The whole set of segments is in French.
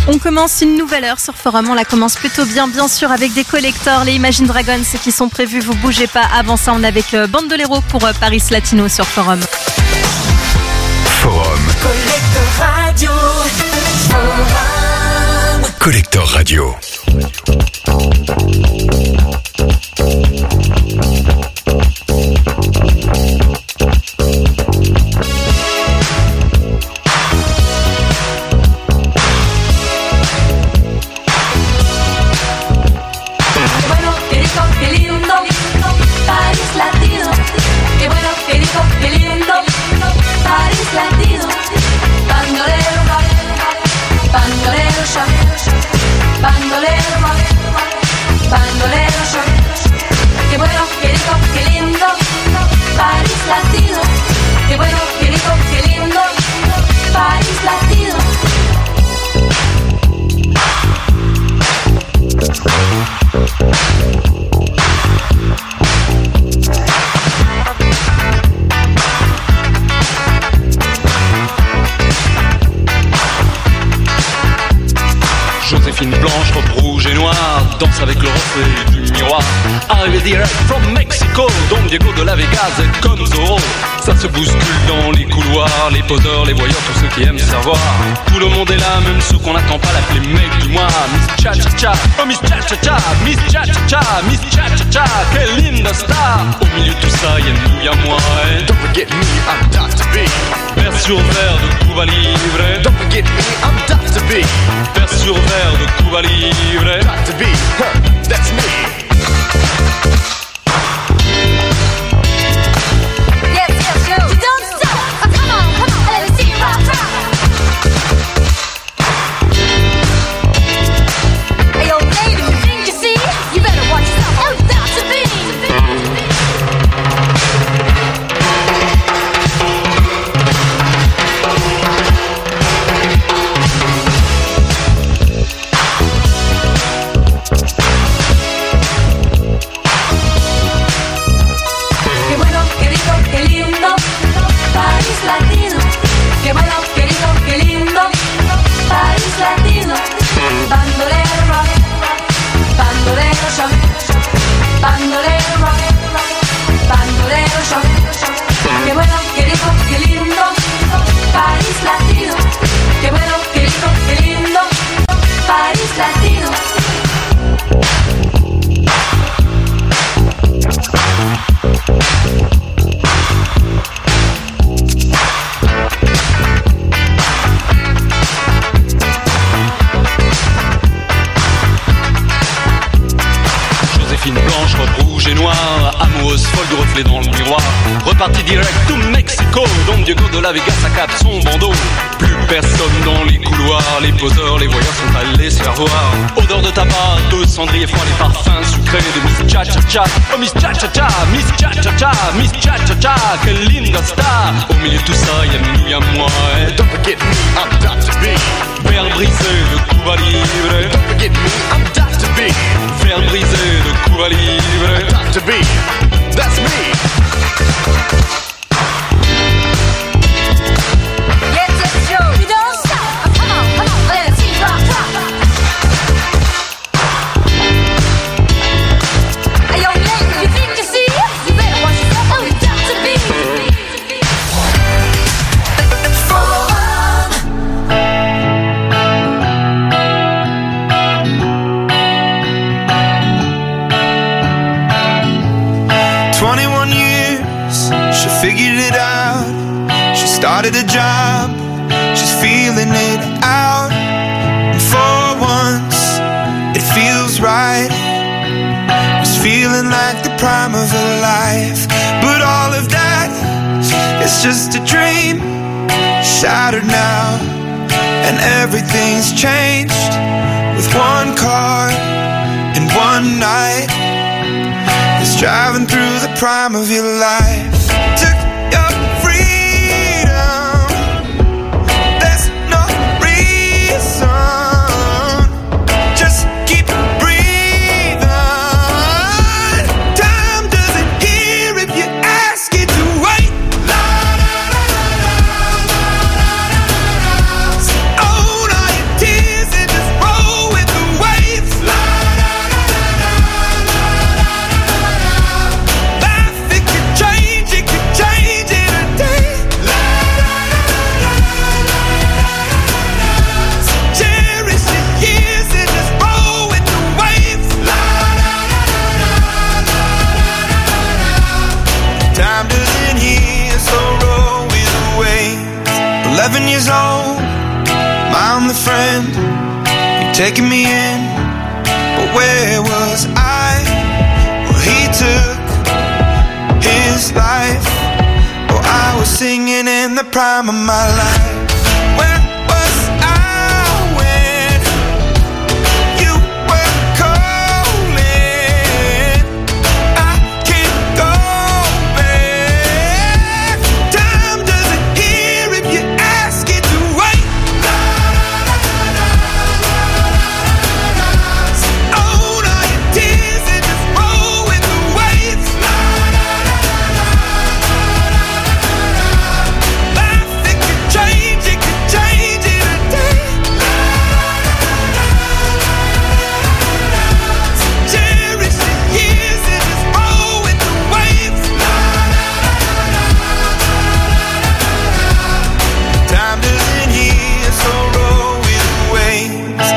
On commence une nouvelle heure sur Forum, on la commence plutôt bien sûr avec des collectors, les Imagine Dragons qui sont prévus, vous bougez pas. Avant ça, on est avec Bandolero pour Paris Latino sur Forum. Forum. Collector Radio. Forum. Collector Radio. Joséphine blanche, robe rouge et noire, danse avec le reflet du miroir. Arrivé direct from Mexico, Don Diego de la Vegas est comme Zorro. Ça se bouscule dans les couloirs, les poseurs, les voyeurs, tous ceux qui aiment savoir. Tout le monde est là, même ceux qu'on n'attend pas, l'appeler mec du mois. Miss Cha Cha Cha, oh Miss Cha Cha Cha, Miss Cha Cha Cha, Miss Cha Cha Cha, quelle linda star. Au milieu de tout ça, y'a nous, y'a moi. Don't forget me, I'm Dr. B. Vers sur verre de Cuba Libre. Don't forget me, I'm Dr. B. Vers sur verre de Cuba Libre. Dr. B, that's me. Dans le miroir, reparti direct to Mexico. Don Diego de la Vegas accable son bandeau. Plus personne dans les couloirs, les poseurs, les voyeurs sont allés se faire voir. Odeur de tabac, de cendrier froid, les parfums sucrés de Miss Cha Cha Cha. Oh Miss Cha Cha Cha, Miss Cha Cha Cha, Miss Cha Cha Cha, quelle linda star. Au milieu de tout ça, y'a nous, y'a moi. Don't forget me, I'm Dr. B. Verre brisé de Cuba Libre. Don't forget me, I'm Dr. B. Verre brisé de Cuba Libre. Dr. B, that's me. Started a job, she's feeling it out. And for once, it feels right. It's feeling like the prime of her life. But all of that is just a dream, shattered now. And everything's changed with one car and one night. It's driving through the prime of your life. Took your tears and just 11 years old, I'm the friend, you're taking me in, but where was I? Well, he took his life. Oh, I was singing in the prime of my life. Where was I when you were calling? I can't go back. Time doesn't hear if you ask it to wait. Own all your tears and just roll with the waves. Life, it could change in a day. Cherish the years and just roll with the waves. Time doesn't hear, so roll with the waves.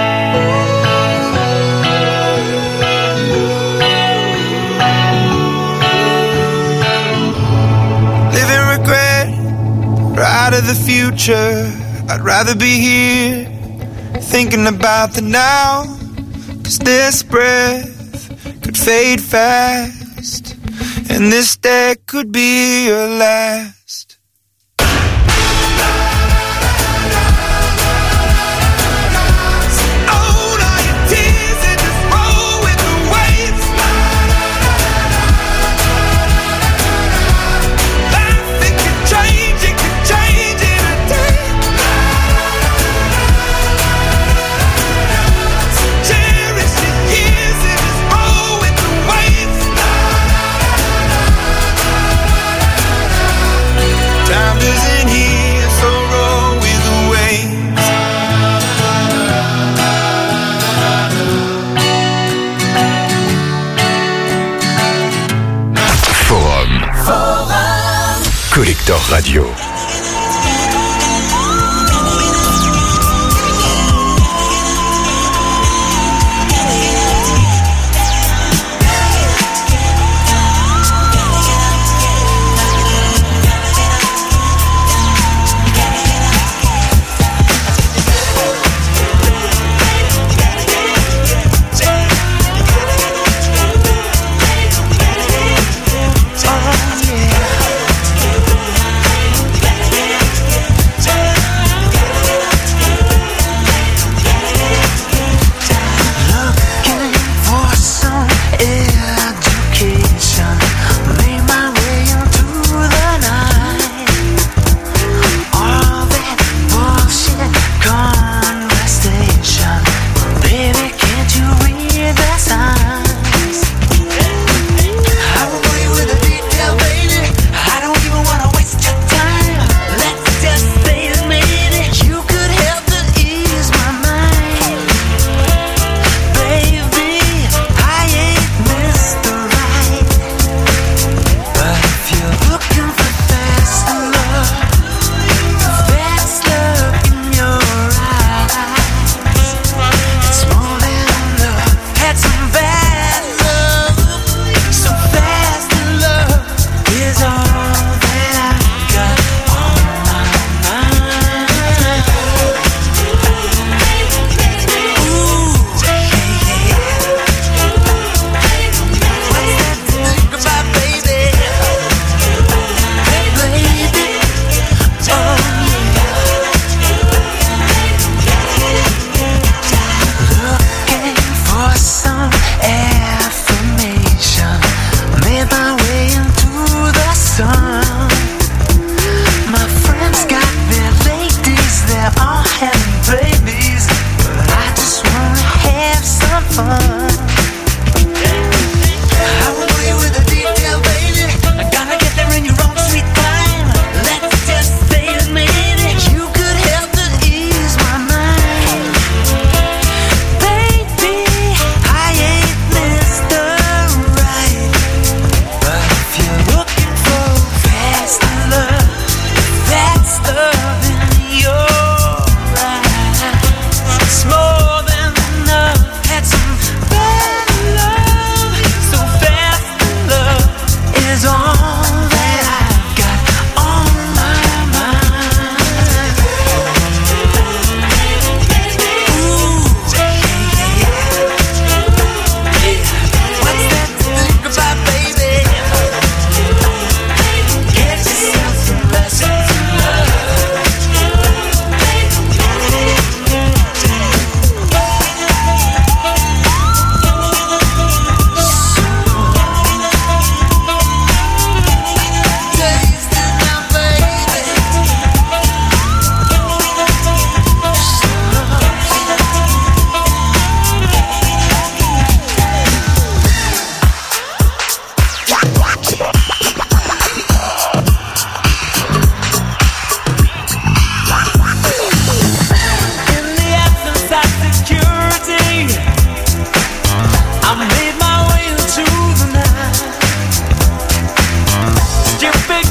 Live in regret, or out of the future. I'd rather be here, thinking about the now. 'Cause this breath could fade fast, and this day could be your last. Own all your tears and just roll with the waves. Life, it could change in a day. Cherish the years and just roll with the waves. Time doesn't heal, so roll with the waves. Forum. Collector Radio.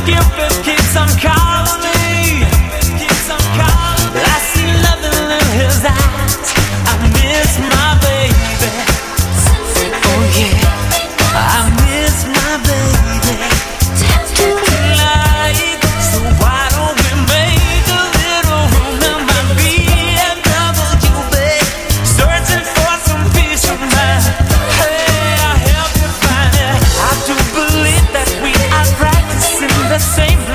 Cupid keeps on calling me. I see nothing in his eyes. I miss my baby. Oh yeah, I miss my baby. Tonight, so why don't we make a little room in my BMW, babe? Searching for some peace of mind. Hey, I'll help you find it. I do believe that we are practicing the same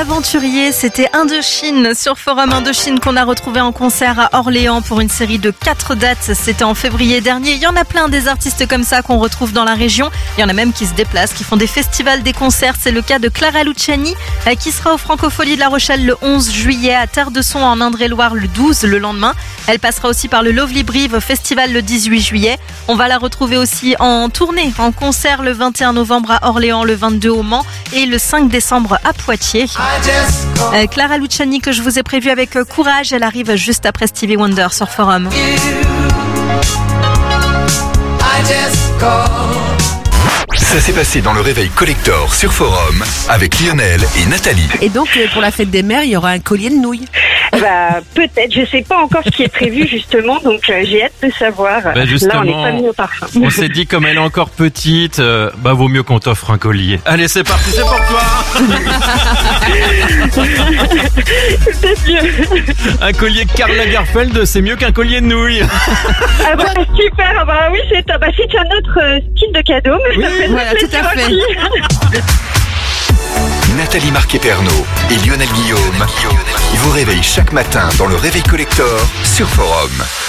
Aventurier, c'était Indochine sur Forum Indochine qu'on a retrouvé en concert à Orléans pour une série de 4 dates. C'était en février dernier. Il y en a plein des artistes comme ça qu'on retrouve dans la région. Il y en a même qui se déplacent, qui font des festivals, des concerts. C'est le cas de Clara Luciani qui sera au Francophonie de La Rochelle le 11 juillet, à Terre de Son en Indre-et-Loire le 12 le lendemain. Elle passera aussi par le Lovely Brive Festival le 18 juillet. On va la retrouver aussi en tournée, en concert le 21 novembre à Orléans, le 22 au Mans et le 5 décembre à Poitiers. Clara Luciani que je vous ai prévu avec Courage, elle arrive juste après Stevie Wonder sur Forum. Ça s'est passé dans le réveil collector sur Forum avec Lionel et Nathalie. Et donc pour la fête des mères, il y aura un collier de nouilles. Bah peut-être, je sais pas encore ce qui est prévu justement, donc j'ai hâte de savoir. Bah justement, là on n'est pas mis au parfum. On s'est dit comme elle est encore petite, vaut mieux qu'on t'offre un collier. Allez c'est parti, c'est pour toi. C'est mieux. Un collier Karl Lagerfeld, c'est mieux qu'un collier de nouilles. Ah bah super, ah bah oui c'est top. Bah si tu as un autre style de cadeau, mais Oui, ça fait voilà, tout à fait. Nathalie Marquet-Pernot et Lionel Guillaume vous réveillent chaque matin dans le réveil collector sur Forum.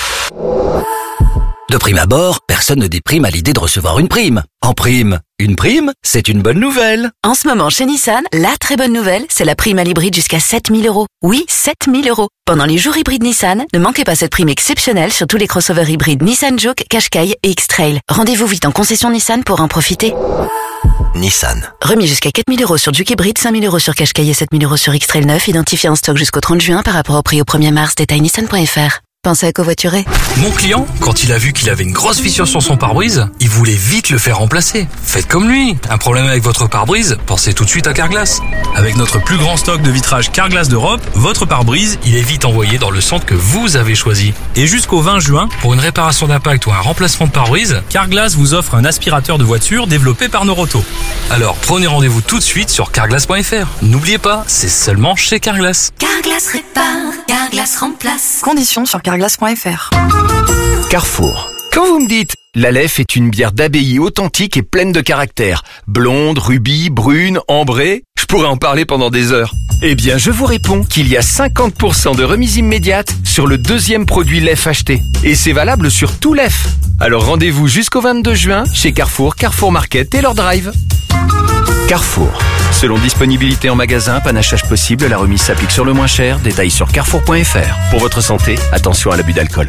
De prime abord, personne ne déprime à l'idée de recevoir une prime. En prime, une prime, c'est une bonne nouvelle. En ce moment, chez Nissan, la très bonne nouvelle, c'est la prime à l'hybride jusqu'à 7 000 €. Oui, 7 000 €. Pendant les jours hybrides Nissan, ne manquez pas cette prime exceptionnelle sur tous les crossovers hybrides Nissan Juke, Qashqai et X-Trail. Rendez-vous vite en concession Nissan pour en profiter. Nissan. Remis jusqu'à 4 000 € sur Juke hybride, 5 000 € sur Qashqai et 7 000 € sur X-Trail 9, identifié en stock jusqu'au 30 juin par rapport au prix au 1er mars. Détail nissan.fr. Pensez à covoiturer. Mon client, quand il a vu qu'il avait une grosse fissure sur son pare-brise, il voulait vite le faire remplacer. Faites comme lui. Un problème avec votre pare-brise, pensez tout de suite à Carglass. Avec notre plus grand stock de vitrage Carglass d'Europe, votre pare-brise, il est vite envoyé dans le centre que vous avez choisi. Et jusqu'au 20 juin, pour une réparation d'impact ou un remplacement de pare-brise, Carglass vous offre un aspirateur de voiture développé par Noroto. Alors prenez rendez-vous tout de suite sur carglass.fr. N'oubliez pas, c'est seulement chez Carglass. Carglass répare, Carglass remplace. Conditions sur carglass.fr. Carrefour. Quand vous me dites « La Leffe est une bière d'abbaye authentique et pleine de caractère, blonde, rubis, brune, ambrée », je pourrais en parler pendant des heures. Eh bien, je vous réponds qu'il y a 50% de remise immédiate sur le deuxième produit Leffe acheté. Et c'est valable sur tout Leffe. Alors rendez-vous jusqu'au 22 juin chez Carrefour, Carrefour Market et leur drive. Carrefour. Selon disponibilité en magasin, panachage possible, la remise s'applique sur le moins cher. Détails sur carrefour.fr. Pour votre santé, attention à l'abus d'alcool.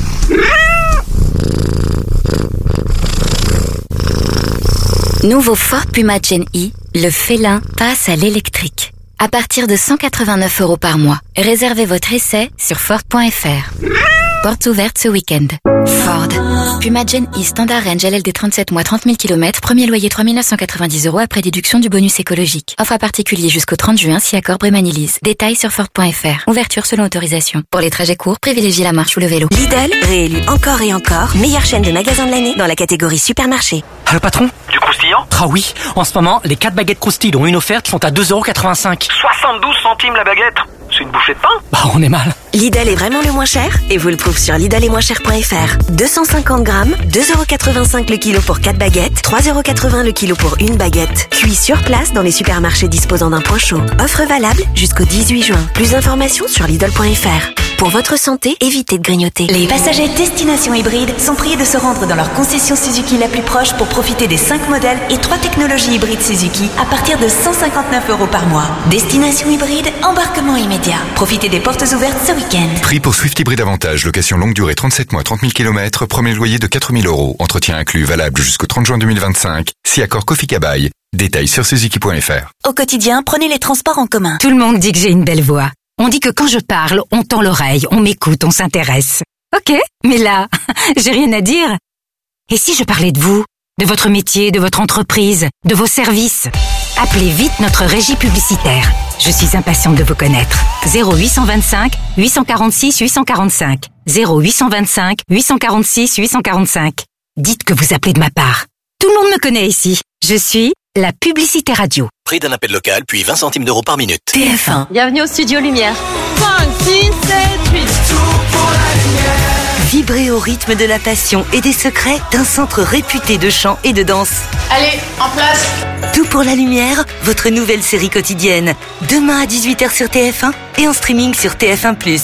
Nouveau Ford Puma Gen E, le félin passe à l'électrique. À partir de 189 € par mois. Réservez votre essai sur Ford.fr. Portes ouvertes ce week-end. Ford. Puma Gen E Standard Range LLD 37 mois 30 000 km. Premier loyer 3 990 € après déduction du bonus écologique. Offre à particulier jusqu'au 30 juin si accord Brémanilise. Détails sur Ford.fr. Ouverture selon autorisation. Pour les trajets courts, privilégiez la marche ou le vélo. Lidl, réélu encore et encore, meilleure chaîne de magasins de l'année dans la catégorie supermarché. Allô patron? Du croustillant? Ah oui, en ce moment, les 4 baguettes croustilles ont une offerte qui sont à 2,85 €. 72 centimes la baguette? C'est une bouchée de pain? Bah on est mal. Lidl est vraiment le moins cher et vous le trouve sur lidl-et-moins-cher.fr. 250 grammes, 2,85 € le kilo pour 4 baguettes, 3,80 € le kilo pour une baguette. Cuit sur place dans les supermarchés disposant d'un point chaud. Offre valable jusqu'au 18 juin. Plus d'informations sur lidl.fr. Pour votre santé, évitez de grignoter. Les passagers Destination Hybride sont priés de se rendre dans leur concession Suzuki la plus proche pour profiter des 5 modèles et 3 technologies hybrides Suzuki à partir de 159 € par mois. Destination Hybride, embarquement immédiat. Profitez des portes ouvertes ce week-end. Prix pour Swift Hybrid Avantage, location longue durée 37 mois, 30 000 km, premier loyer de 4 000 €, entretien inclus, valable jusqu'au 30 juin 2025, si accord Kofi Kabaï. Détails sur Suzuki.fr. Au quotidien, prenez les transports en commun. Tout le monde dit que j'ai une belle voix. On dit que quand je parle, on tend l'oreille, on m'écoute, on s'intéresse. Ok, mais là, j'ai rien à dire. Et si je parlais de vous, de votre métier, de votre entreprise, de vos services? Appelez vite notre régie publicitaire. Je suis impatiente de vous connaître. 0825 846 845. 0825 846 845. Dites que vous appelez de ma part. Tout le monde me connaît ici. Je suis la publicité radio. Prix d'un appel local, puis 20 centimes d'euros par minute. TF1. Bienvenue au Studio Lumière. 5, 6, 7, 8. Vibrez au rythme de la passion et des secrets d'un centre réputé de chant et de danse. Allez, en place. Tout pour la lumière, votre nouvelle série quotidienne. Demain à 18h sur TF1 et en streaming sur TF1+.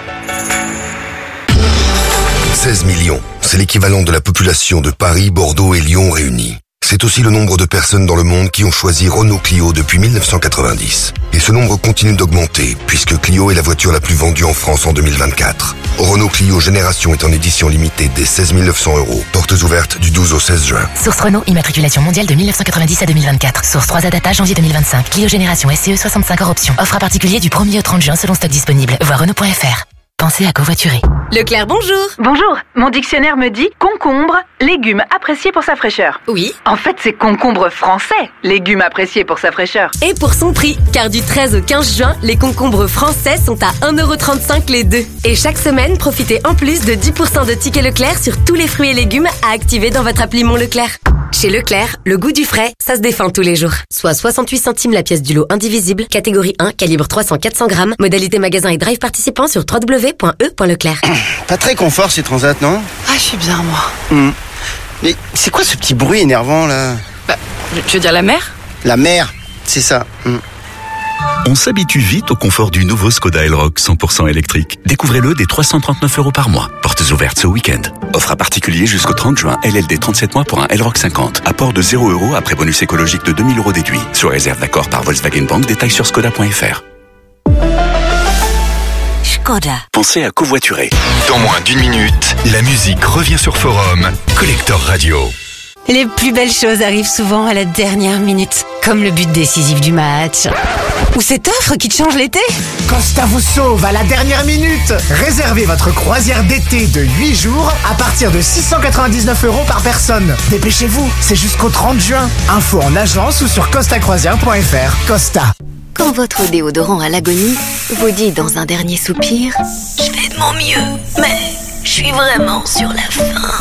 16 millions, c'est l'équivalent de la population de Paris, Bordeaux et Lyon réunis. C'est aussi le nombre de personnes dans le monde qui ont choisi Renault Clio depuis 1990. Et ce nombre continue d'augmenter, puisque Clio est la voiture la plus vendue en France en 2024. Renault Clio Génération est en édition limitée dès 16 900 €. Portes ouvertes du 12 au 16 juin. Source Renault, immatriculation mondiale de 1990 à 2024. Source 3A Data, janvier 2025. Clio Génération SCE 65 hors option. Offre à particulier du 1er au 30 juin selon stock disponible. Voir Renault.fr. Pensez à covoiturer. Leclerc, bonjour. Bonjour. Mon dictionnaire me dit concombre, légume apprécié pour sa fraîcheur. Oui. En fait, c'est concombre français, légume apprécié pour sa fraîcheur. Et pour son prix, car du 13 au 15 juin, les concombres français sont à 1,35 € les deux. Et chaque semaine, profitez en plus de 10% de tickets Leclerc sur tous les fruits et légumes à activer dans votre appli Mon Leclerc. Chez Leclerc, le goût du frais, ça se défend tous les jours. Soit 68 centimes la pièce du lot indivisible, catégorie 1, calibre 300-400 grammes, modalité magasin et drive participant sur www.e.leclerc. Pas très confort ces transats, non? Ah, je suis bien, moi. Mais c'est quoi ce petit bruit énervant, là? Tu veux dire la mer? La mer, c'est ça. On s'habitue vite au confort du nouveau Skoda Elroq 100% électrique. Découvrez-le dès 339 € par mois. Portes ouvertes ce week-end. Offre à particulier jusqu'au 30 juin. LLD 37 mois pour un Elroq 50. Apport de 0 € après bonus écologique de 2000 € déduit. Sur réserve d'accord par Volkswagen Bank. Détails sur skoda.fr. Skoda. Pensez à covoiturer. Dans moins d'une minute, la musique revient sur Forum. Collector Radio. Les plus belles choses arrivent souvent à la dernière minute, comme le but décisif du match. Ou cette offre qui te change l'été. Costa vous sauve à la dernière minute. Réservez votre croisière d'été de 8 jours à partir de 699 € par personne. Dépêchez-vous, c'est jusqu'au 30 juin. Info en agence ou sur costacroisière.fr. Costa. Quand votre déodorant à l'agonie vous dit dans un dernier soupir « Je fais de mon mieux, mais je suis vraiment sur la fin ».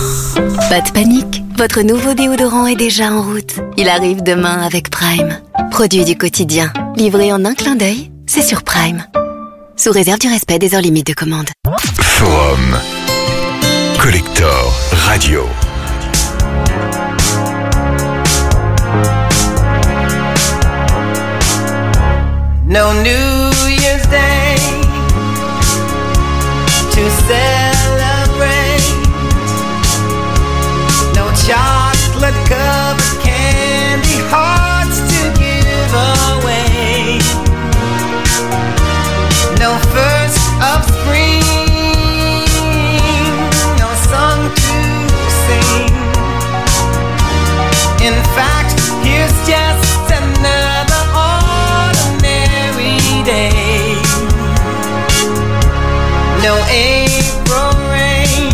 Pas de panique, votre nouveau déodorant est déjà en route. Il arrive demain avec Prime. Produit du quotidien, livré en un clin d'œil, c'est sur Prime. Sous réserve du respect des heures limites de commande. Forum. Collector Radio. No New Year's Day to celebrate. No chocolate covered candy hearts to give away. No first of spring, no song to sing. In fact, here's just another day. No April rain,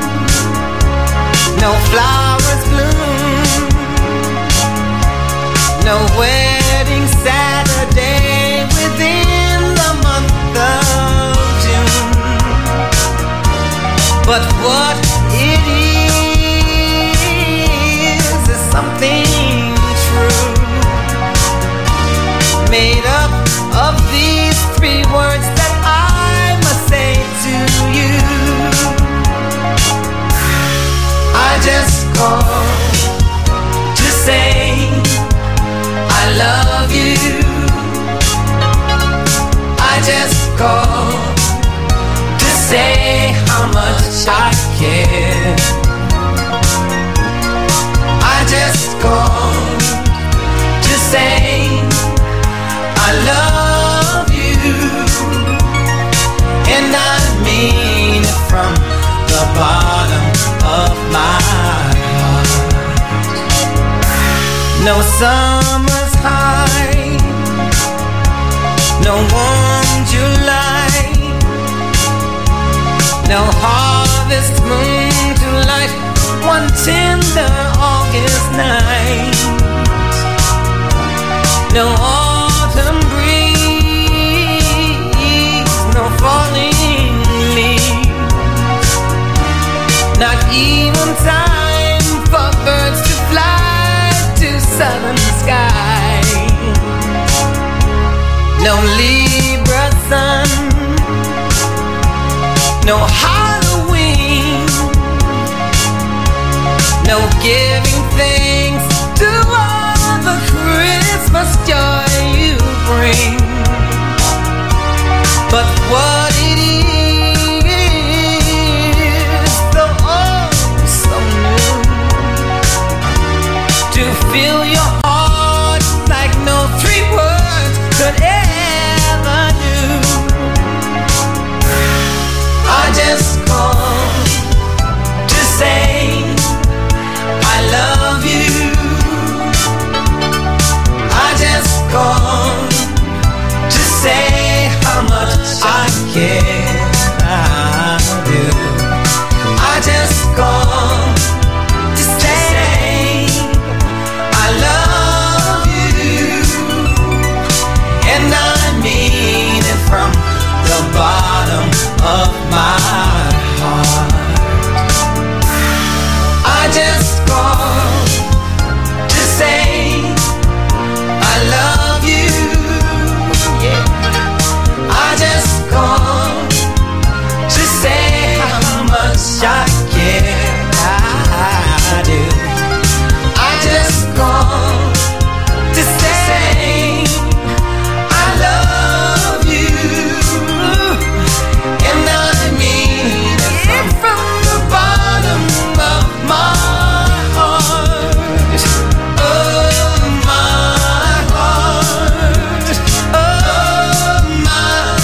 no flowers bloom, no wedding Saturday within the month of June. But what it is something true, made up of these three words that I must say to you. I just called to say I love you. I just called to say how much I care. I just called to say I love you, and I mean it from the bottom of my heart. No summer's high, no warm July, no harvest moon to light one tender August night. No autumn breeze, no falling leaves, not even time for birds to fly to southern sky. No Libra sun, no Halloween, much I care. I do. I just want to say I love you, and I mean it from the bottom of my heart. Oh my heart. Oh my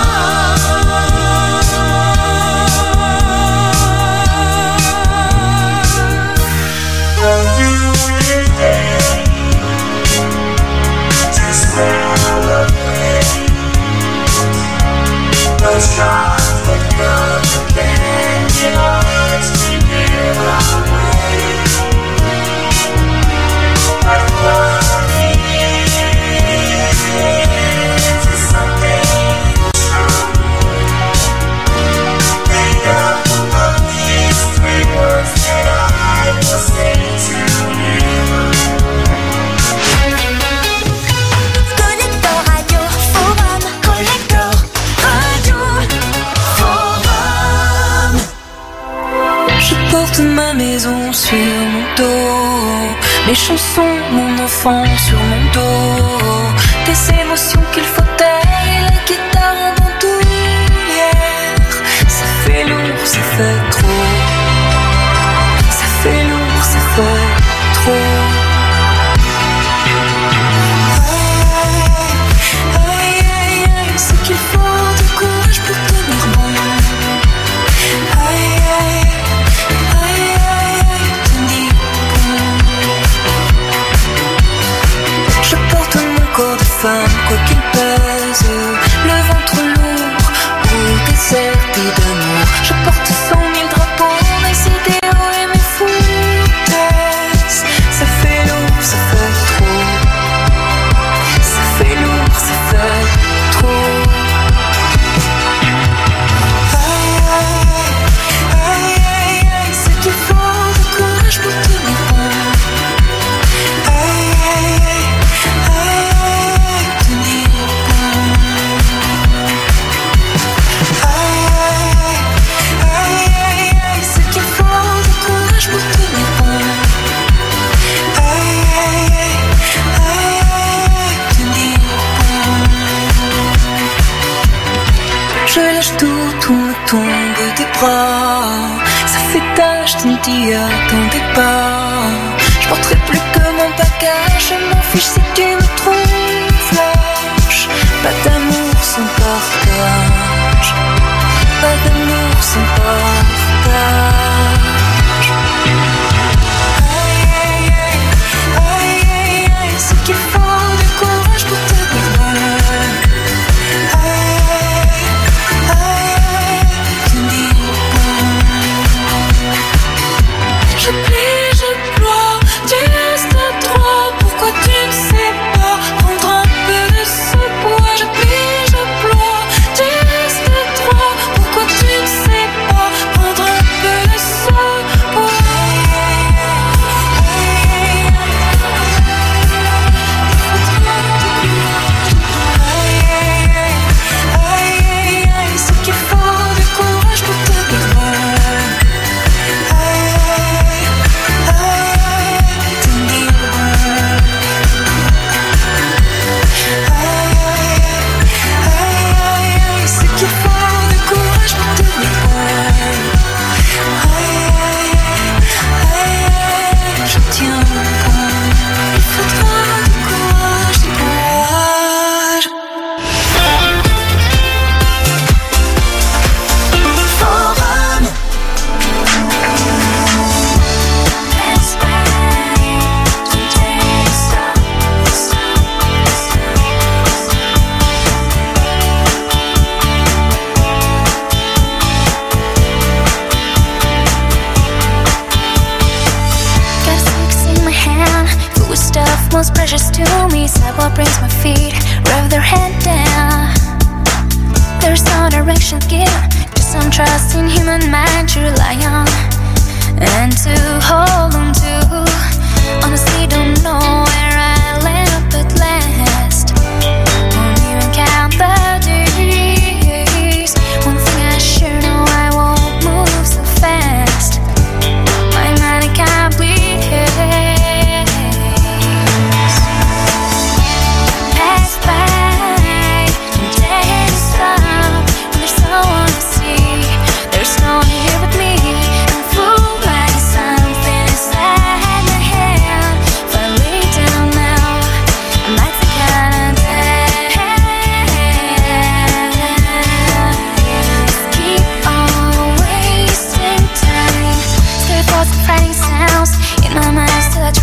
ma maison sur mon dos, mes chansons, mon enfant sur mon dos, des émotions qu'il faut taire et la guitare en bandoulière. Ça fait lourd, ça fait trop. Ça fait lourd, ça fait trop. Aïe, aïe, aïe, c'est qu'il faut du courage pour tenir bon. Aïe, aïe. Je porte mon corps de femme, quoi qu'il pèse, le ventre lourd ou déserté d'amour. Je porte 100 000 drapeaux, mes idéaux et mes foutaises. Ça fait lourd, ça fait trop. Ça fait lourd, ça fait trop. Aïe, aïe, aïe, c'est qu'il faut du courage pour tenir bon. Aïe, aïe, aïe. Je lâche tout me tombe des bras. Ça fait tâche, tu ne t'y attendais pas. Je porterai plus que mon bagage. Je m'en fiche si tu me trouves lâche. Pas d'amour sans partage. Pas d'amour sans partage. Aïe, aïe, aïe. Aïe, aïe, aïe. C'est qu'il faut du courage pour te dire. Je plie, je ploie, tu restes à trois. Pourquoi tu ne sais pas prendre un peu de ce poids? Je plie, je ploie, tu restes à trois. Pourquoi tu ne sais pas prendre un peu de ce poids? Aïe, aïe, aïe, c'est qu'il faut du courage pour te dire. Most precious to me, sidewalk brings my feet, rev their head down. There's no direction given, just some trust in human mind to rely on and to hold on to. Honestly, don't know where I land up at last. Won't even count the days. One thing I sure know, I won't move so fast.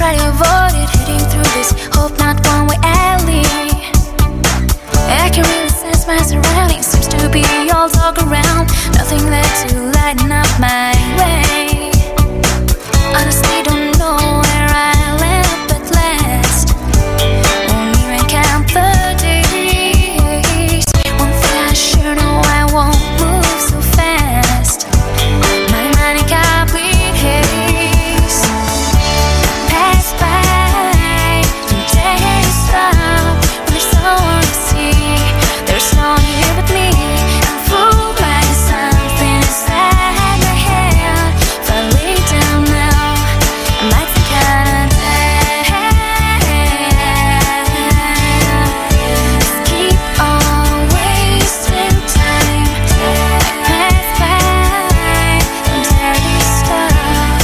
try to avoid it, heading through this hope not one-way alley. I can really sense my surroundings, seems to be all dog around. Nothing there to lighten up my way. Honestly don't know where I'll end up at last. Won't even count the days. One thing I sure know, I won't move so fast. My mind in complete haste. Pass by, don't dare to stop. When there's someone to see, there's no one here but me. I'm fooled by something inside my head. If I lay down now, I might think I'm dead. Just keep on wasting time. Pass by, don't dare to stop.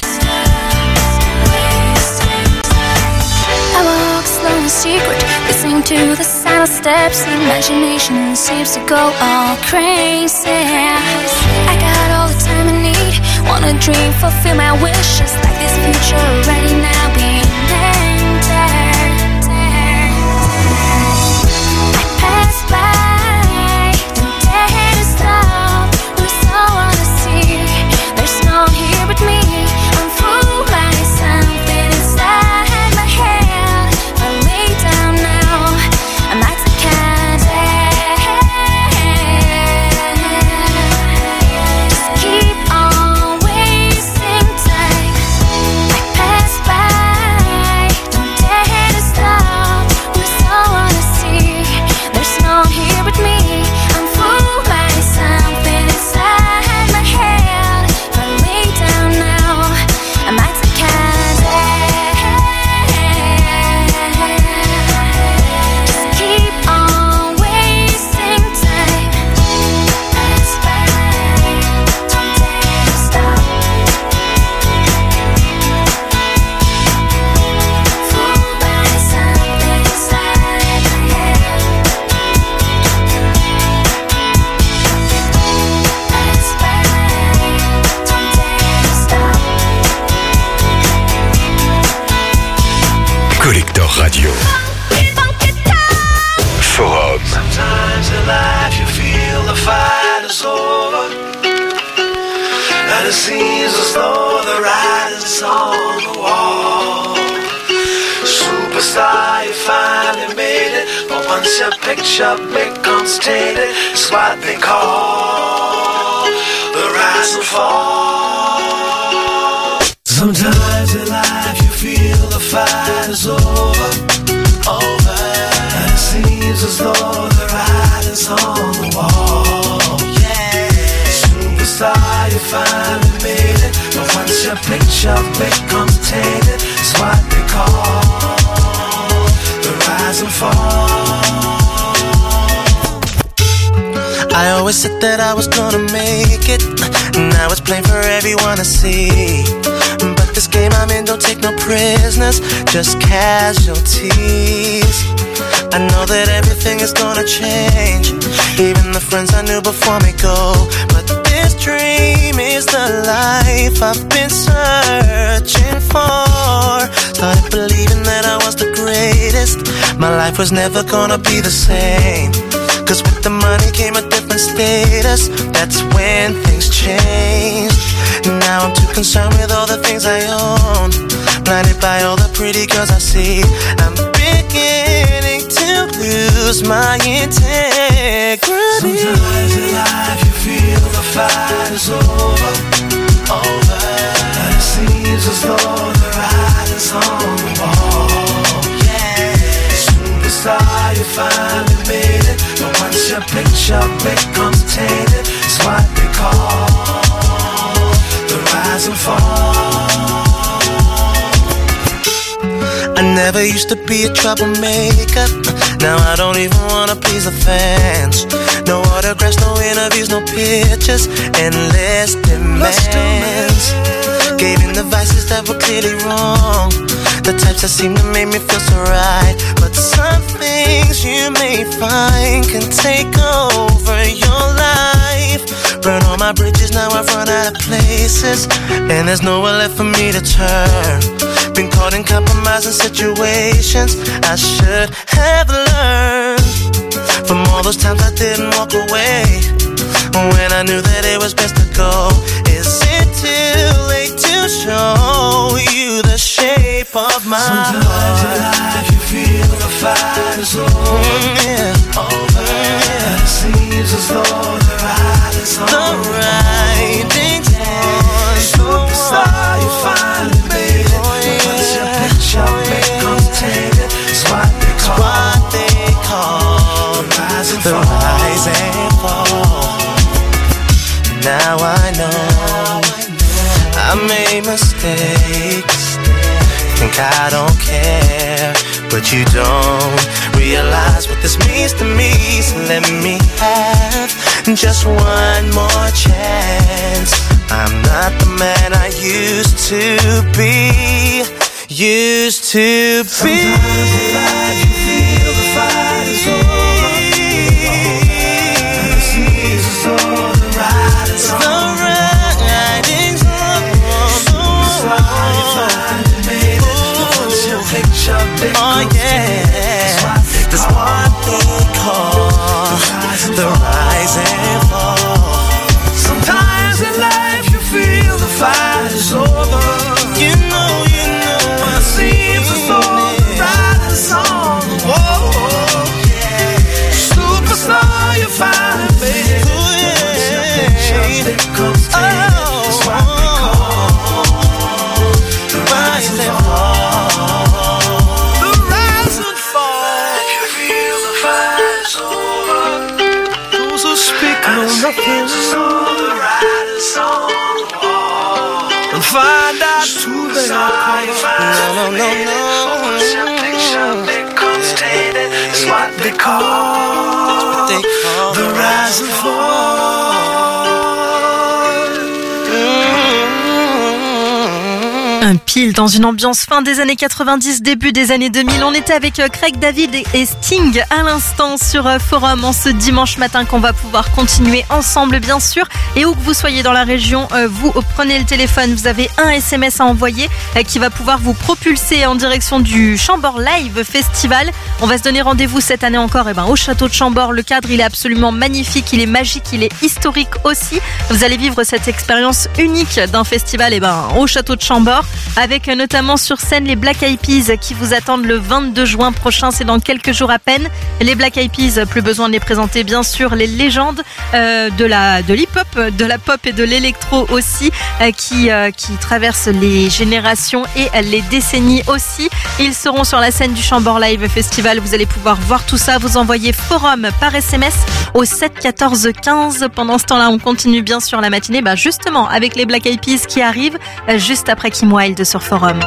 Wasting time. I walk slow in secret, listening to the sound of steps. Imagination seems to go all crazy. I got all the time I need, wanna dream, fulfill my wishes, like this future ready now being entered. I pass by, don't dare to stop. There's someone to see, there's no one here but me. I'm fooled by something inside my head. If I lay down now, I might think I'm dead. Just keep on wasting time. I pass by, don't dare to stop. There's someone to see, there's no one here but me. I'm fooled by something inside my head. If I lay down now, I might think I'm dead. Just keep on wasting time. Pass by, don't dare to stop. Fooled by something inside my head. Pass by, don't dare to stop. Collector Radio. Forum. Sometimes in life you feel the fight is over, and it seems as though the writing's on the wall. Superstar, you finally made it, but once your picture becomes tainted, it's what they call the rise and fall. Sometimes in life you feel the fight is over, and it seems as though the writing's on the wall. Superstar, you finally made it, but once your picture becomes tainted, it's what they call the rise and fall. I always said that I was gonna make it, now it's plain for everyone to see. But this game I'm in don't take no prisoners, just casualties. I know that everything is gonna change, even the friends I knew before me go. But this dream is the life I've been searching for. Started believing that I was the greatest, my life was never gonna be the same. Cause with the money came a different status, that's when things changed. Now I'm too concerned with all the things I own, blinded by all the pretty girls I see. I'm beginning to lose my integrity. Sometimes in life you feel the fight is over, and it seems as though the writing's on the wall. Superstar, you finally made it, but once your picture becomes tainted, it's what they call the rise and fall. I never used to be a troublemaker, now I don't even wanna please the fans. No autographs, no interviews, no pictures, endless demands. Gave in the vices that were clearly wrong, the types that seem to make me feel so right. But some things you may find can take over your life. burn all my bridges, now I've run out of places, and there's nowhere left for me to turn. Been caught in compromising situations I should have learned from all those times I didn't walk away when I knew that it was best to go. Is it too late to show you the shape of my heart? Sometimes in life you feel the fight is over, over. It seems as though the ride is on. The writing's on. Superstar, you finally made it. Once your picture becomes tainted, it's what they call the rise and fall. Now I know I made mistakes. Think I don't care, but you don't realize what this means to me. So let me have just one more chance. I'm not the man I used to be. Sometimes in life you feel the fight is over, and it seems as though the ride is on. Oh yeah, that's what they call the rise and fall. Sometimes in life you feel the fight is over. You know, it seems as though the ride is on. Whoa, yeah. Superstar, you finally made it. Once your picture becomes tainted, it's what they call the rise and fall. Nothing, so the ride is on, and find out who they are. No. Once your picture becomes tainted, it's what they call the rise and fall. Un pile dans une ambiance fin des années 90, début des années 2000. On était avec Craig David et Sting à l'instant sur Forum en ce dimanche matin qu'on va pouvoir continuer ensemble bien sûr. Et où que vous soyez dans la région, vous prenez le téléphone, vous avez un SMS à envoyer qui va pouvoir vous propulser en direction du Chambord Live Festival. On va se donner rendez-vous cette année encore au château de Chambord. Le cadre il est absolument magnifique, il est magique, il est historique aussi. Vous allez vivre cette expérience unique d'un festival au château de Chambord, avec notamment sur scène les Black Eyed Peas qui vous attendent le 22 juin prochain, c'est dans quelques jours à peine. Les Black Eyed Peas, plus besoin de les présenter bien sûr, les légendes de l'hip-hop, de la pop et de l'électro aussi, qui traversent les générations et les décennies aussi. Ils seront sur la scène du Chambord Live Festival, vous allez pouvoir voir tout ça, vous envoyez Forum par SMS au 7 14 15. Pendant ce temps-là, on continue bien sûr la matinée, justement avec les Black Eyed Peas qui arrivent juste après Kim Wilde sur Forum.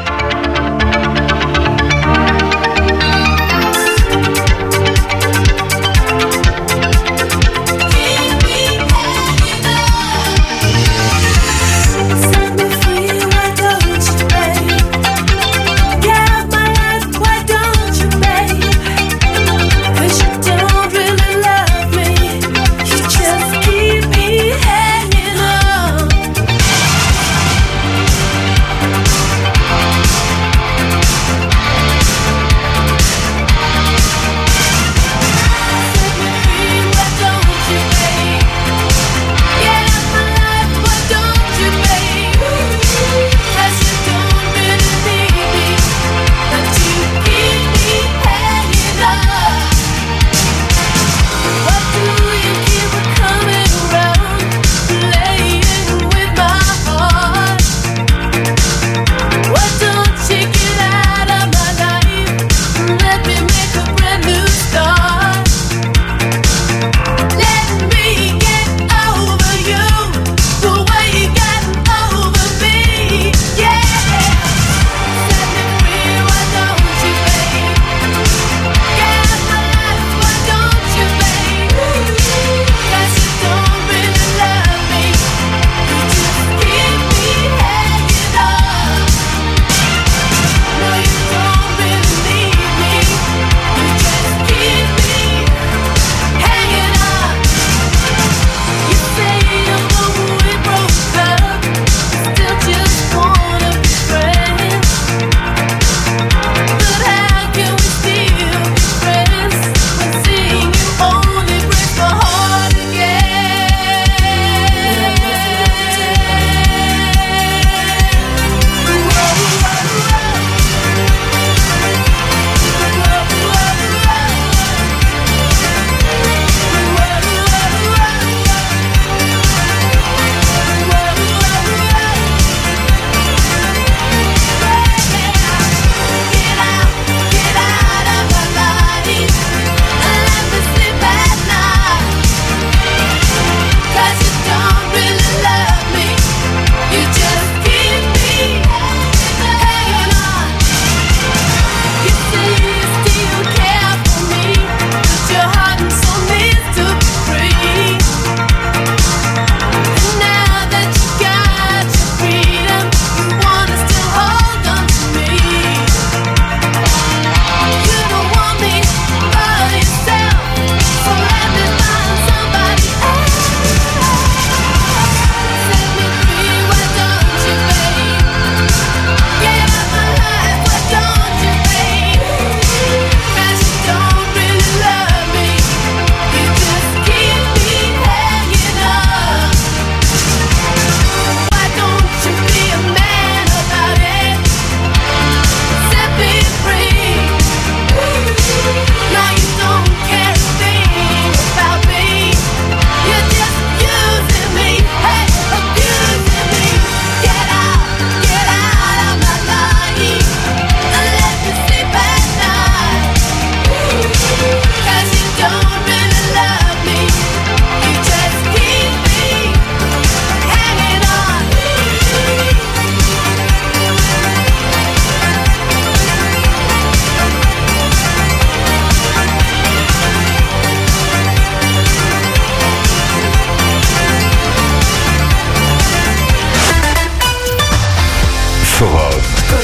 Forum.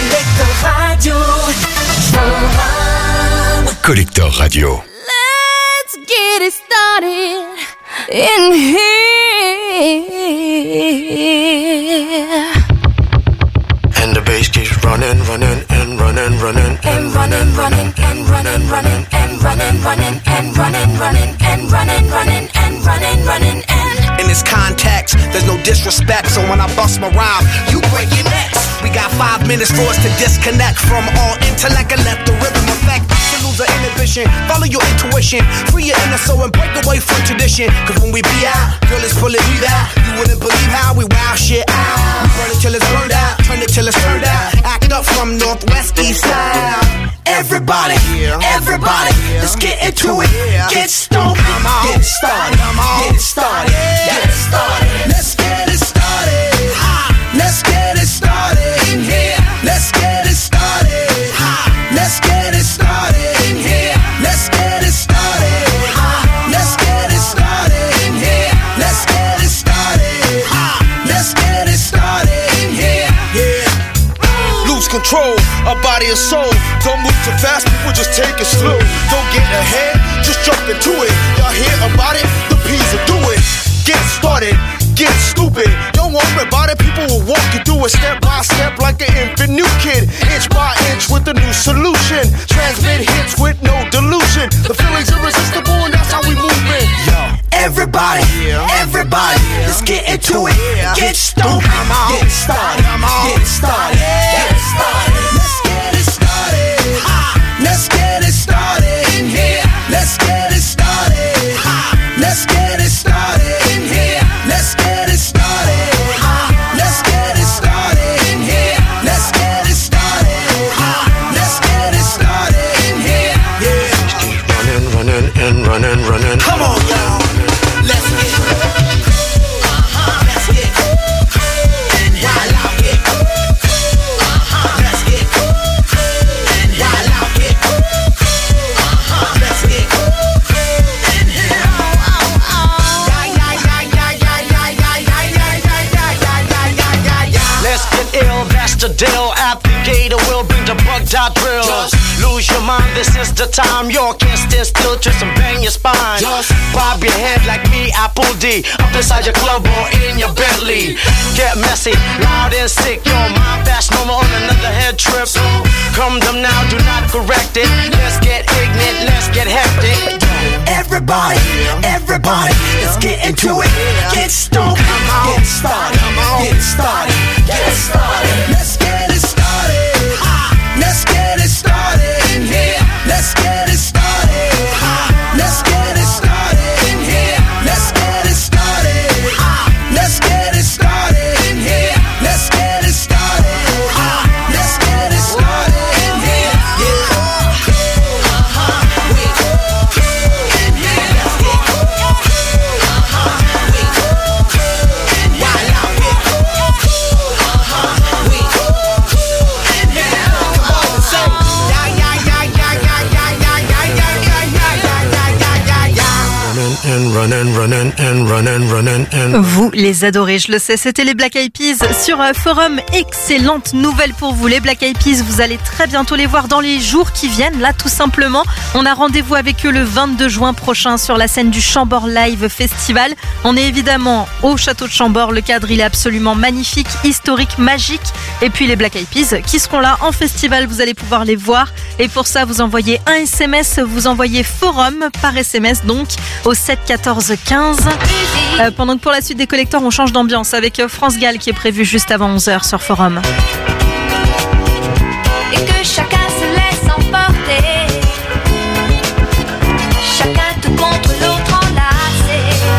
Collector Radio. Let's get it started in here. And the bass keeps running, running, and running, running, and running, running, and running, running, and running, running, and running, running, and running, running, and running, running, and in this context, there's no disrespect, so when I bust my rhyme, you break your necks. We got 5 minutes for us to disconnect from all intellect and let the rhythm affect. To lose the inhibition, follow your intuition, free your inner soul and break away from tradition. Cause when we be out, girl, it's pulling me out. You wouldn't believe how we wow shit out. We burn it till it's burned out, turn it till it's turned out. Act up from Northwest East Side. Everybody, everybody, let's get into it. Get stoked, get it started, get it started, get it started. Let's get it started. Let's get it started in here. Let's get it started. Let's get it started in here. Let's get it started. Let's get it started in here. Let's get it started. Let's get it started in here. Yeah. Lose control of body and soul. Don't move too fast, people just take it slow. Don't get ahead, just jump into it. Y'all hear about it? The P's will do it. Get started, get stupid. Don't worry about it, people will walk you through it step by step like an infant new kid. Inch by inch with a new solution. Transmit hits with no delusion. The feeling's irresistible and that's how we move it. Yo, everybody, everybody, let's get into it. Get stoked, get started, get started, get started. Let's get it started. Let's get it started in here. Let's get it started. Let's get it started in here. Let's get it started. Let's get it started in here. Let's get it started. Let's get it started in here. Yeah. Keep running, running, and running, running. Come on, y'all. Let's get it. Let's get it. And while I get it. Let's get it. And while I get it. Let's get it. And here. Let's get ill, that's the deal. Applicator will bring the bug-dot drill. Just lose your mind, this is the time. You can't stand still, twist and bang your spine. Just bob your head like me, Apple D. Up inside your club or in your Bentley. Get messy, loud and sick. Your mind fast, normal on another head trip. Come them now, do not correct it. Let's get ignorant, let's get hectic. Everybody, everybody, let's get into it. Get stoked, get started, get started, get started. Let's get it started. Let's get it started in here. Let's get it started. Let's get it started in here. Let's get it started. Let's get it started in here. Let's get it started. Let's get it started in here. Yeah. And running, running, and running, running, and... Vous les adorez, je le sais, c'était les Black Eyed Peas sur Forum. Excellente nouvelle pour vous, les Black Eyed Peas, vous allez très bientôt les voir dans les jours qui viennent, là tout simplement. On a rendez-vous avec eux le 22 juin prochain sur la scène du Chambord Live Festival. On est évidemment au château de Chambord, le cadre il est absolument magnifique, historique, magique. Et puis les Black Eyed Peas qui seront là en festival, vous allez pouvoir les voir. Et pour ça, vous envoyez un SMS, vous envoyez Forum par SMS donc au 7 14 15. Pendant que pour la suite des collecteurs, on change d'ambiance avec France Gall qui est prévu juste avant 11h sur Forum. Et que chacun se laisse emporter, chacun tout contre l'autre enlacé.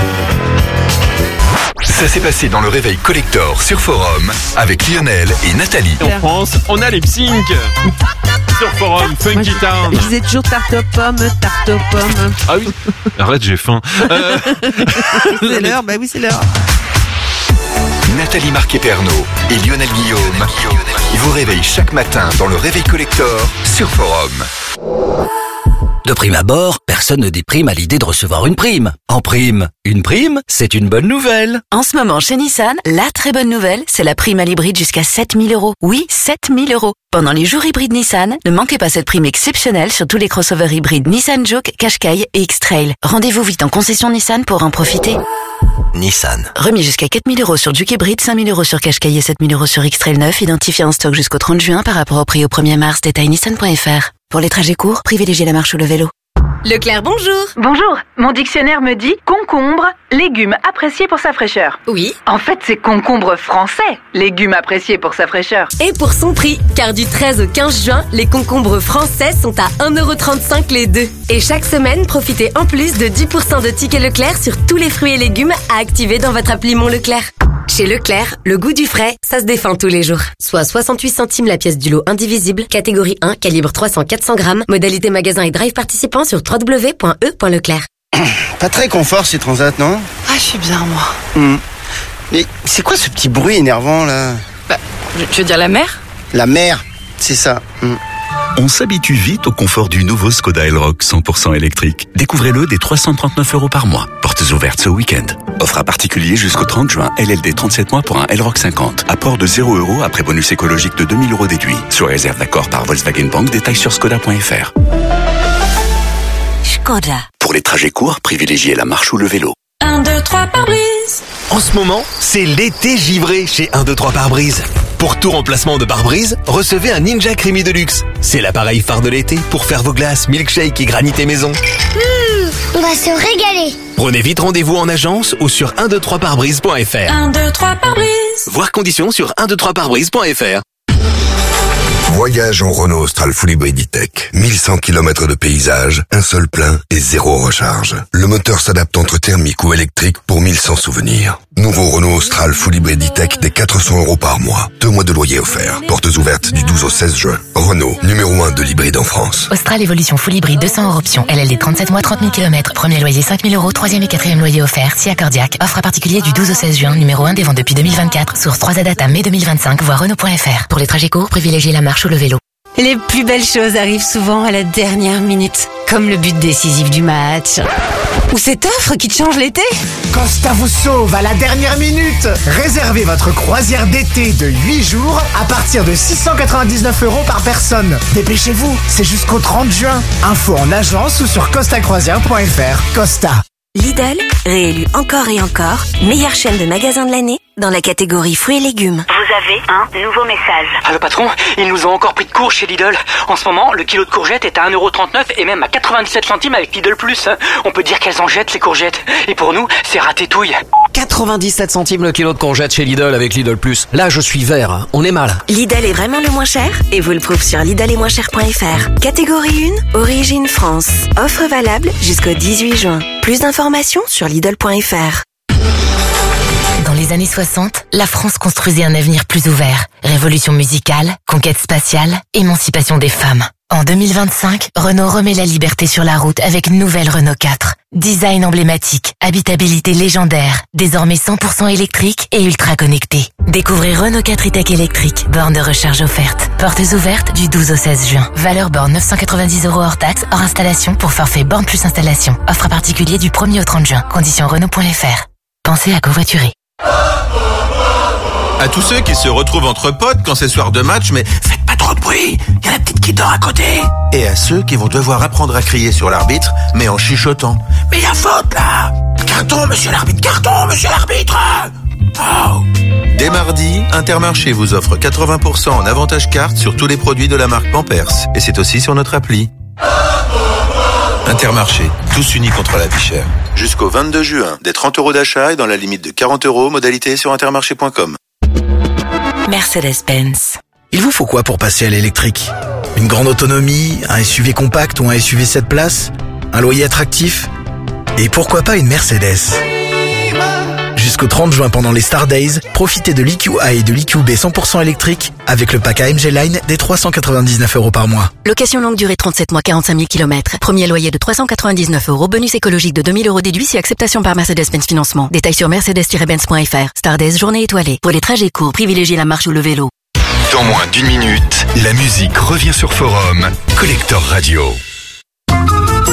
Ça s'est passé dans le réveil collector sur Forum avec Lionel et Nathalie. En France, on a les Psync sur Forum, Funky Town. Je disais toujours tarte aux pommes, tarte aux pommes. Ah oui, arrête, j'ai faim. C'est l'heure, bah oui, c'est l'heure. Nathalie Marquet-Pernot et Lionel Guillaume vous réveillent chaque matin dans le réveil collector sur Forum. De prime abord, personne ne déprime à l'idée de recevoir une prime. En prime, une prime, c'est une bonne nouvelle. En ce moment, chez Nissan, la très bonne nouvelle, c'est la prime à l'hybride jusqu'à 7 000 €. Oui, 7 000 €. Pendant les jours hybrides Nissan, ne manquez pas cette prime exceptionnelle sur tous les crossovers hybrides Nissan Juke, Qashqai et X-Trail. Rendez-vous vite en concession Nissan pour en profiter. Nissan. Remis jusqu'à 4 000 € sur Juke hybride, 5 000 € sur Qashqai et 7 000 € sur X-Trail 9, identifié en stock jusqu'au 30 juin par rapport au prix au 1er mars. Détail nissan.fr. Pour les trajets courts, privilégiez la marche ou le vélo. Leclerc, bonjour. Bonjour. Mon dictionnaire me dit concombre, légume apprécié pour sa fraîcheur. Oui. En fait, c'est concombre français, légume apprécié pour sa fraîcheur. Et pour son prix, car du 13 au 15 juin, les concombres français sont à 1,35 € les deux. Et chaque semaine, profitez en plus de 10% de tickets Leclerc sur tous les fruits et légumes à activer dans votre appli Mon Leclerc. Chez Leclerc, le goût du frais, ça se défend tous les jours. Soit 68 centimes la pièce du lot indivisible, catégorie 1, calibre 300-400 grammes, modalité magasin et drive participant sur www.e.leclerc. Pas très confort ces transats, non? Ah, je suis bien, moi. Mais c'est quoi ce petit bruit énervant là? Bah, tu veux dire la mer? La mer, c'est ça. On s'habitue vite au confort du nouveau Skoda Elroq 100% électrique. Découvrez-le dès 339 € par mois. Portes ouvertes ce week-end. Offre à particulier jusqu'au 30 juin. LLD 37 mois pour un Elroq 50. Apport de 0 € après bonus écologique de 2000 € déduit. Sous réserve d'accord par Volkswagen Bank. Détails sur skoda.fr. Skoda. Pour les trajets courts, privilégiez la marche ou le vélo. 1, 2, 3 pare-brise. En ce moment, c'est l'été givré chez 1, 2, 3 pare-brise. Pour tout remplacement de pare-brise, recevez un Ninja Creamy Deluxe. C'est l'appareil phare de l'été pour faire vos glaces, milkshake et granité maison. On va se régaler. Prenez vite rendez-vous en agence ou sur 123pare-brise.fr. 1, 2, 3 pare-brise. Voir conditions sur 123pare-brise.fr. Voyage en Renault Austral Full Hybrid E-Tech. 1100 km de paysage, un seul plein et zéro recharge. Le moteur s'adapte entre thermique ou électrique pour 1100 souvenirs. Nouveau Renault Austral Full Hybrid E-Tech des 400 € par mois. 2 mois de loyer offerts. Portes ouvertes du 12 au 16 juin. Renault, numéro 1 de l'hybride en France. Austral Evolution Full Hybrid 200 € option. LLD 37 mois, 30 000 km. Premier loyer 5 000 €. Troisième et quatrième loyer offert. Si accordiaque. Offre à particulier du 12 au 16 juin. Numéro 1 des ventes depuis 2024. Source 3 data mai 2025. Voir Renault.fr. Pour les trajets courts, privilégiez la marche ou le vélo. Les plus belles choses arrivent souvent à la dernière minute, comme le but décisif du match. Ou cette offre qui te change l'été. Costa vous sauve à la dernière minute. Réservez votre croisière d'été de 8 jours à partir de 699 € par personne. Dépêchez-vous, c'est jusqu'au 30 juin. Info en agence ou sur costacroisière.fr. Costa. Lidl, réélu encore et encore, meilleure chaîne de magasins de l'année dans la catégorie fruits et légumes. Vous avez un nouveau message. Ah, le patron, ils nous ont encore pris de court chez Lidl. En ce moment, le kilo de courgettes est à 1,39 € et même à 97 centimes avec Lidl Plus. On peut dire qu'elles en jettent, les courgettes. Et pour nous, c'est ratétouille. 97 centimes le kilo de courgettes chez Lidl avec Lidl Plus. Là, je suis vert. On est mal. Lidl est vraiment le moins cher et vous le prouve sur lidl-et-moins-cher.fr. Catégorie 1, origine France. Offre valable jusqu'au 18 juin. Plus d'informations sur lidl.fr. Dans les années 60, la France construisait un avenir plus ouvert. Révolution musicale, conquête spatiale, émancipation des femmes. En 2025, Renault remet la liberté sur la route avec une nouvelle Renault 4. Design emblématique, habitabilité légendaire, désormais 100% électrique et ultra connecté. Découvrez Renault 4 E-Tech électrique, borne de recharge offerte. Portes ouvertes du 12 au 16 juin. Valeur borne 990 € hors taxe, hors installation pour forfait borne plus installation. Offre à particulier du 1er au 30 juin. Conditions Renault.fr. Pensez à covoiturer. À tous ceux qui se retrouvent entre potes quand c'est soir de match, mais faites pas trop de bruit, y a la petite qui dort à côté. Et à ceux qui vont devoir apprendre à crier sur l'arbitre, mais en chuchotant. Mais y a faute là! Carton, monsieur l'arbitre, carton, monsieur l'arbitre! Oh. Dès mardi, Intermarché vous offre 80% en avantage carte sur tous les produits de la marque Pampers. Et c'est aussi sur notre appli. Intermarché, tous unis contre la vie chère. Jusqu'au 22 juin, des 30 € d'achat et dans la limite de 40 €, modalité sur intermarché.com. Mercedes-Benz. Il vous faut quoi pour passer à l'électrique? Une grande autonomie, un SUV compact ou un SUV 7 places? Un loyer attractif? Et pourquoi pas une Mercedes? Jusqu'au 30 juin pendant les Star Days, profitez de l'EQA et de l'EQB 100% électrique avec le pack AMG Line des 399 € par mois. Location longue durée 37 mois, 45 000 km. Premier loyer de 399 €. Bonus écologique de 2000 € déduit si acceptation par Mercedes-Benz Financement. Détails sur mercedes-benz.fr. Star Days, journée étoilée. Pour les trajets courts, privilégiez la marche ou le vélo. Dans moins d'une minute, la musique revient sur Forum. Collector Radio.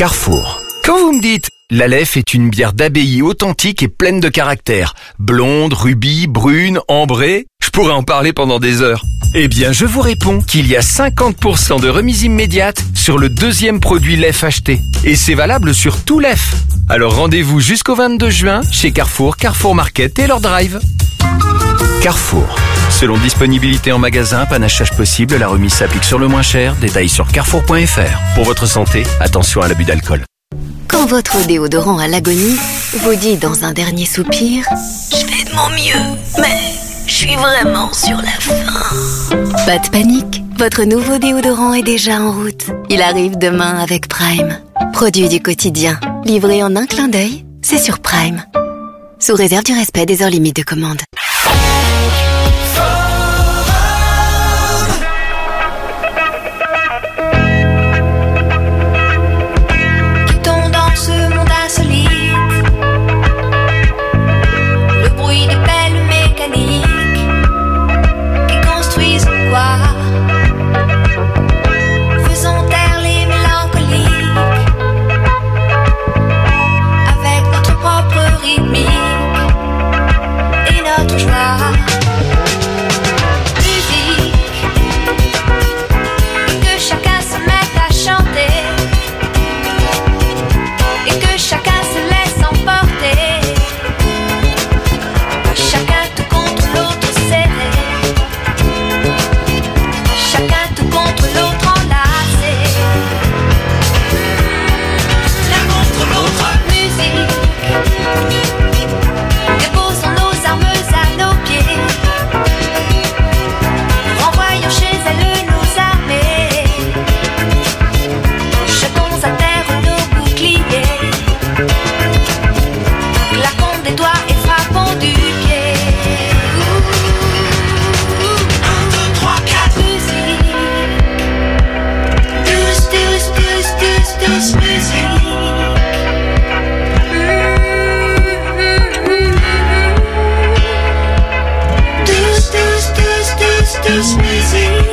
Carrefour. Quand vous me dites « l'Aleph est une bière d'abbaye authentique et pleine de caractère, blonde, rubis, brune, ambrée », je pourrais en parler pendant des heures. Eh bien, je vous réponds qu'il y a 50% de remise immédiate sur le deuxième produit Lef acheté. Et c'est valable sur tout Lef. Alors rendez-vous jusqu'au 22 juin chez Carrefour, Carrefour Market et leur drive. Carrefour. Selon disponibilité en magasin, panachage possible, la remise s'applique sur le moins cher. Détails sur carrefour.fr. Pour votre santé, attention à l'abus d'alcool. Quand votre déodorant à l'agonie vous dit dans un dernier soupir « Je fais de mon mieux, mais je suis vraiment sur la fin ». Pas de panique, votre nouveau déodorant est déjà en route. Il arrive demain avec Prime. Produit du quotidien, livré en un clin d'œil, c'est sur Prime. Sous réserve du respect des heures limites de commande. Faisons taire les mélancoliques avec notre propre rythmique et notre joie. Musique, et que chacun se mette à chanter et que chacun se laisse emporter. Chacun tout contre l'autre serré. Chacun tout contre l'autre enlacé. L'un contre l'autre. Musique. Déposons nos armes à nos pieds. Renvoyons chez elles nos armées. Jetons à terre nos boucliers. Claquons des doigts et frappons du pied. 1, 2, 3, 4. Musique. Douce, douce, douce, douce, douce musique. Douce, douce, douce, douce, douce musique.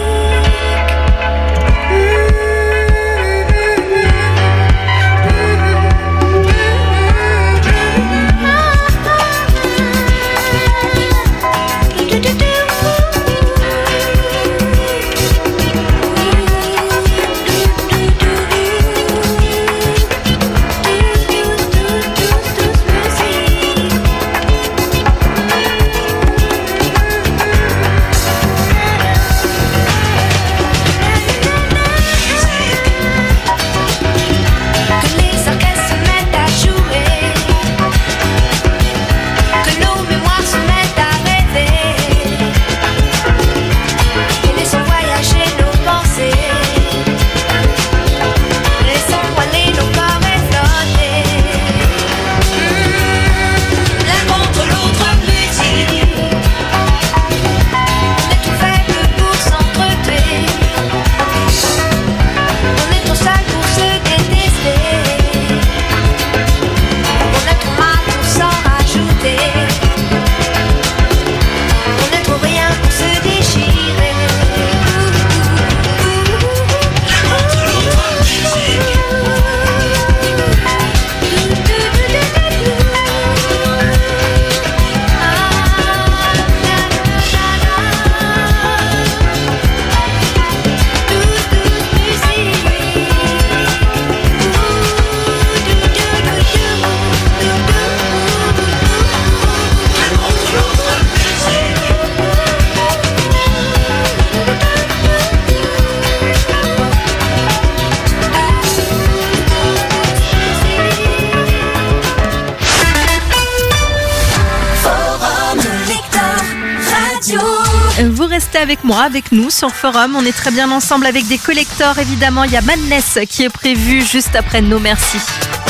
Vous restez avec moi, avec nous sur Forum. On est très bien ensemble avec des collectors. Évidemment, il y a Madness qui est prévu juste après No Merci.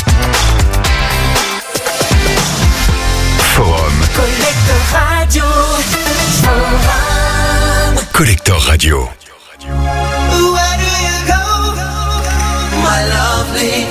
Forum. Collector Radio. Forum. Collector Radio. Where do you go, my lovely?